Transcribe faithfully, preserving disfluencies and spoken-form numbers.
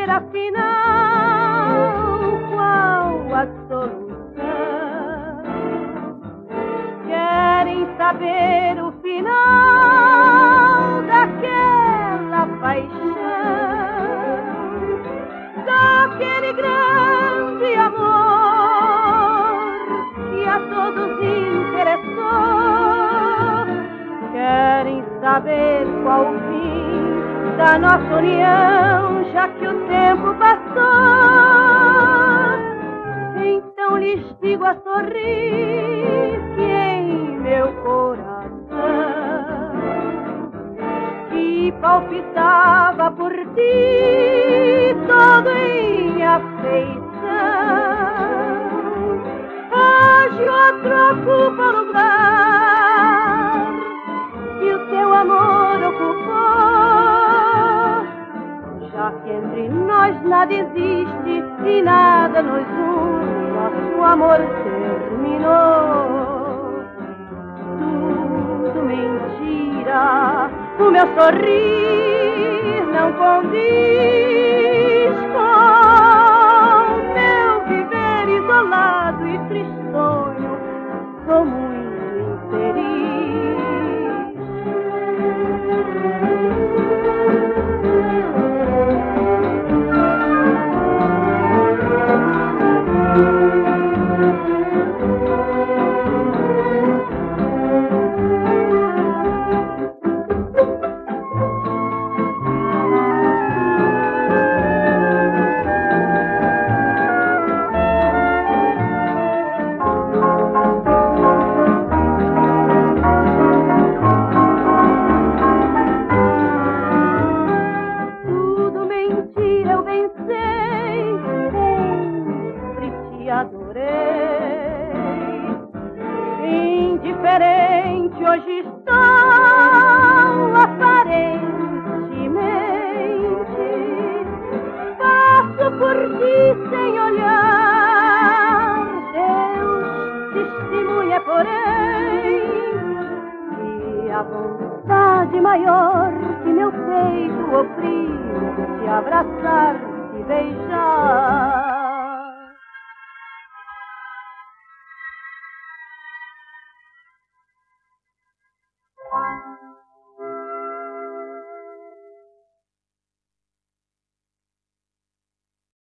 saber afinal qual a solução. Querem saber o final daquela paixão, daquele grande amor que a todos interessou. Querem saber qual o fim da nossa união, já que o tempo passou. Então lhes digo a sorrir que em meu coração, que palpitava por ti todo em afeição, hoje outro ocupa o lugar que o teu amor ocupou. Já que entre nós nada existe e nada nos une, nosso amor terminou. Tudo mentira, o meu sorrir não condiz com meu viver isolado e tristonho. Sou muito infeliz. Adorei, indiferente hoje estou, aparentemente passo por ti sem olhar. Deus testemunha, porém, que a vontade maior que meu peito oprime, te abraçar, te beijar.